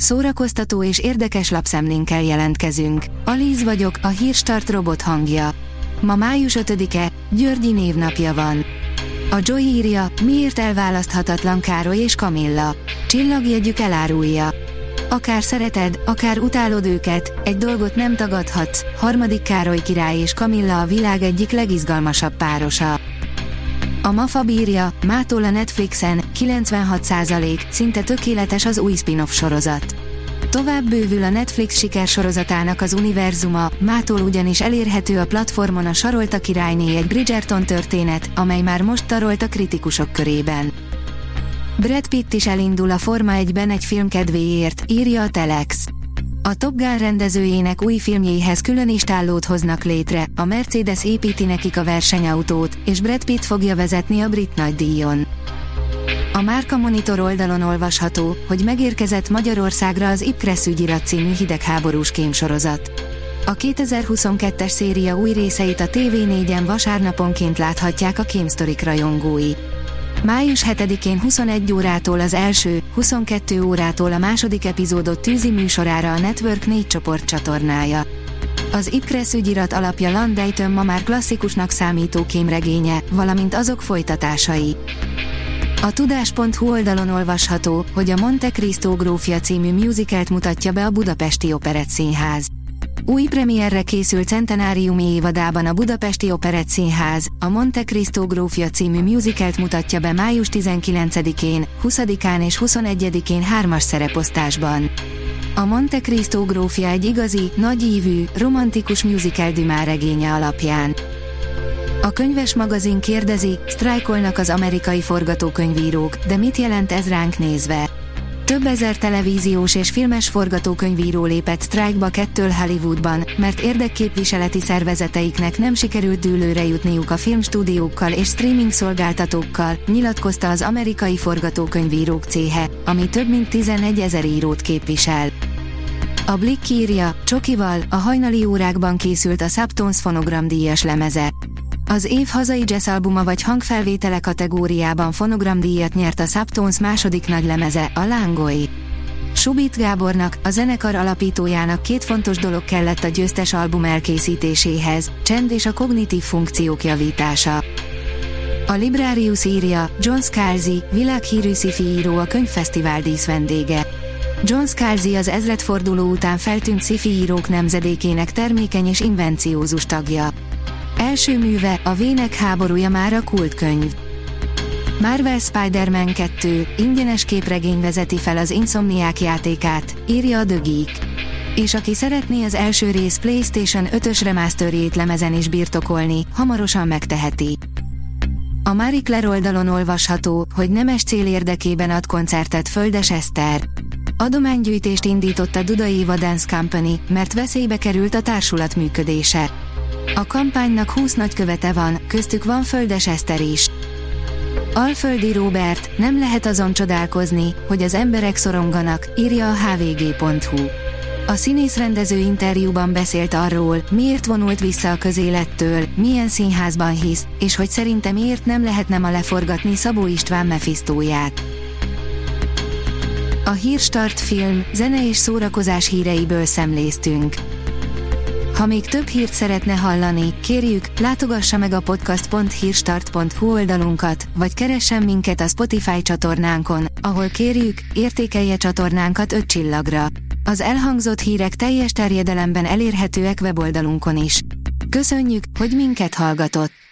szórakoztató és érdekes lapszemlénkkel jelentkezünk. Alíz vagyok, a Hírstart robot hangja. Ma május 5-e, Györgyi névnapja van. A Joy írja, miért elválaszthatatlan Károly és Kamilla. Csillagjegyük elárulja. Akár szereted, akár utálod őket, egy dolgot nem tagadhatsz, harmadik Károly király és Kamilla a világ egyik legizgalmasabb párosa. A Mafab írja, mától a Netflixen, 96%, szinte tökéletes az új spin-off sorozat. Tovább bővül a Netflix sikersorozatának az univerzuma, mától ugyanis elérhető a platformon a Sarolta királyné egy Bridgerton történet, amely már most tarolt a kritikusok körében. Brad Pitt is elindul a Forma 1-ben egy film kedvéért, írja a Telex. A Top Gun rendezőjének új filmjéhez külön istállót hoznak létre, a Mercedes építi nekik a versenyautót, és Brad Pitt fogja vezetni a brit nagydíjon. A Márka Monitor oldalon olvasható, hogy megérkezett Magyarországra az Ipcress ügyirat című hidegháborús kémsorozat. A 2022-es széria új részeit a TV4-en vasárnaponként láthatják a kémsztorik rajongói. Május 7-én 21 órától az első, 22 órától a második epizódot tűzi műsorára a Network 4 csoportcsatornája. Az Ipcress ügyirat alapja Landejtön ma már klasszikusnak számító kémregénye, valamint azok folytatásai. A tudás.hu oldalon olvasható, hogy a Monte Cristo grófja című musicalt mutatja be a Budapesti Operettszínház. Új premierre készült centenáriumi évadában a Budapesti Operettszínház, a Monte Cristo grófja című musicalt mutatja be május 19-én, 20-án és 21-én 3-as szereposztásban. A Monte Cristo grófja egy igazi, nagyívű, romantikus musical Dumas regénye alapján. A Könyves magazin kérdezi, sztrájkolnak az amerikai forgatókönyvírók, de mit jelent ez ránk nézve? Több ezer televíziós és filmes forgatókönyvíró lépett sztrájkba kettől Hollywoodban, mert érdekképviseleti szervezeteiknek nem sikerült dűlőre jutniuk a filmstúdiókkal és streaming szolgáltatókkal, nyilatkozta az amerikai forgatókönyvírók céhe, ami több mint 11 000 írót képvisel. A Blick írja, Csokival, a hajnali órákban készült a Subtones fonogramdíjas lemeze. Az év hazai jazzalbuma vagy hangfelvétele kategóriában fonogramdíjat nyert a Subtones második nagylemeze, a Lángoi. Subit Gábornak, a zenekar alapítójának két fontos dolog kellett a győztes album elkészítéséhez, csend és a kognitív funkciók javítása. A Librarius írja, John Scalzi, világhírű sci-fi író a könyvfesztivál díszvendége. John Scalzi az ezredforduló után feltűnt sci-fi írók nemzedékének termékeny és invenciózus tagja. Első műve, a Vének háborúja már a kultkönyv. Marvel Spider-Man 2, ingyenes képregény vezeti fel az Insomniac játékát, írja a The Geek. És aki szeretné az első rész PlayStation 5-ös remasterjét lemezen is birtokolni, hamarosan megteheti. A Marie Claire oldalon olvasható, hogy nemes cél érdekében ad koncertet Földes Eszter. Adománygyűjtést indított a Duda Eva Dance Company, mert veszélybe került a társulat működése. A kampánynak 20 nagykövete van, köztük van Földes Eszter is. Alföldi Róbert, nem lehet azon csodálkozni, hogy az emberek szoronganak, írja a hvg.hu. A színész-rendező interjúban beszélt arról, miért vonult vissza a közélettől, milyen színházban hisz, és hogy szerinte miért nem lehetne ma leforgatni Szabó István Mephistóját. A Hírstart film, zene és szórakozás híreiből szemléztünk. Ha még több hírt szeretne hallani, kérjük, látogassa meg a podcast.hírstart.hu oldalunkat, vagy keressen minket a Spotify csatornánkon, ahol kérjük, értékelje csatornánkat 5 csillagra. Az elhangzott hírek teljes terjedelemben elérhetőek weboldalunkon is. Köszönjük, hogy minket hallgatott!